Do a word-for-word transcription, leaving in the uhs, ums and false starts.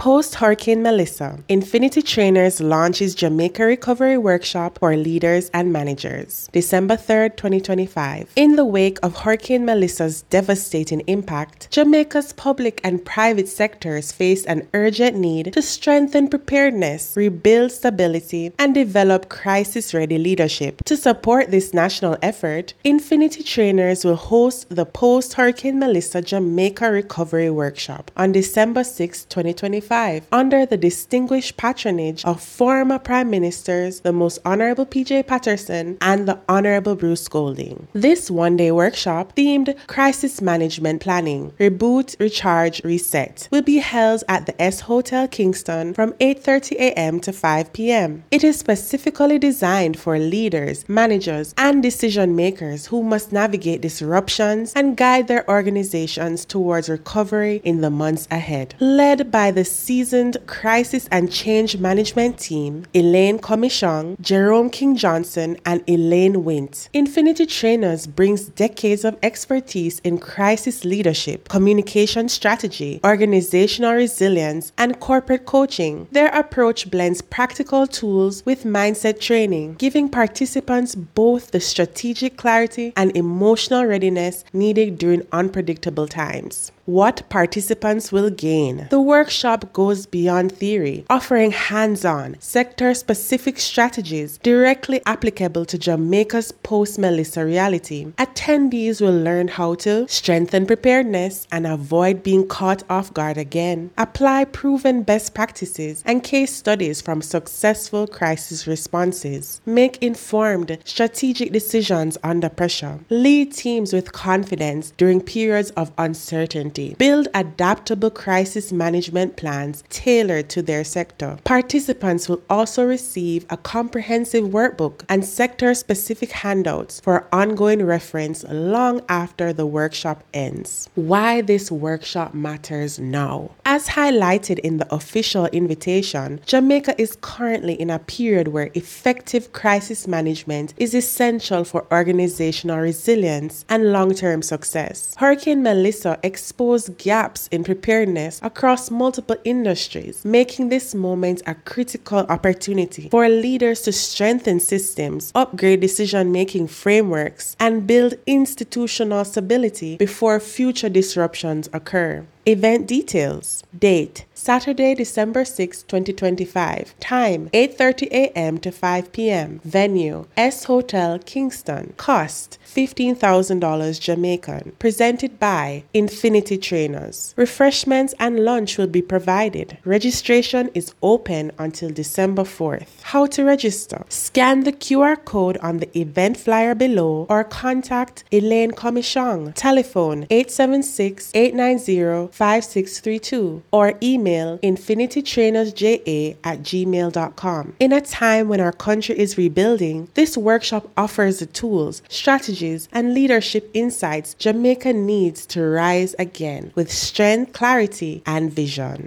Post-Hurricane Melissa, Infinity Trainers launches Jamaica Recovery Workshop for leaders and managers. December third, twenty twenty-five. In the wake of Hurricane Melissa's devastating impact, Jamaica's public and private sectors face an urgent need to strengthen preparedness, rebuild stability, and develop crisis-ready leadership. To support this national effort, Infinity Trainers will host the Post-Hurricane Melissa Jamaica Recovery Workshop on December sixth, twenty twenty-five, under the distinguished patronage of former Prime Ministers, the Most Honorable P J Patterson and the Honorable Bruce Golding. This one-day workshop, themed Crisis Management Planning, Reboot, Recharge, Reset, will be held at the S Hotel Kingston from eight thirty a m to five p m It is specifically designed for leaders, managers, and decision-makers who must navigate disruptions and guide their organizations towards recovery in the months ahead. Led by the seasoned crisis and change management team, Elaine Comishong, Jerome King Johnson, and Elaine Wint, Infinity Trainers brings decades of expertise in crisis leadership, communication strategy, organizational resilience, and corporate coaching. Their approach blends practical tools with mindset training, giving participants both the strategic clarity and emotional readiness needed during unpredictable times. What participants will gain. The workshop goes beyond theory, offering hands-on, sector-specific strategies directly applicable to Jamaica's post-Melissa reality. Attendees will learn how to strengthen preparedness and avoid being caught off guard again, apply proven best practices and case studies from successful crisis responses, make informed, strategic decisions under pressure, lead teams with confidence during periods of uncertainty, build adaptable crisis management plans tailored to their sector. Participants will also receive a comprehensive workbook and sector-specific handouts for ongoing reference long after the workshop ends. Why this workshop matters now. As highlighted in the official invitation, Jamaica is currently in a period where effective crisis management is essential for organizational resilience and long-term success. Hurricane Melissa exposed gaps in preparedness across multiple industries, making this moment a critical opportunity for leaders to strengthen systems, upgrade decision-making frameworks, and build institutional stability before future disruptions occur. Event details. Date: Saturday, December sixth, twenty twenty-five. Time: eight thirty a m to five p m Venue: S Hotel Kingston. Cost: fifteen thousand dollars Jamaican. Presented by Infinity Trainers. Refreshments and lunch will be provided. Registration is open until December fourth. How to register. Scan the Q R code on the event flyer below or contact Elaine Comishong. Telephone eight seven six, eight nine zero, five six three two or email infinitytrainersja at gmail dot com. In a time when our country is rebuilding, this workshop offers the tools, strategies, and leadership insights Jamaica needs to rise again with strength, clarity, and vision.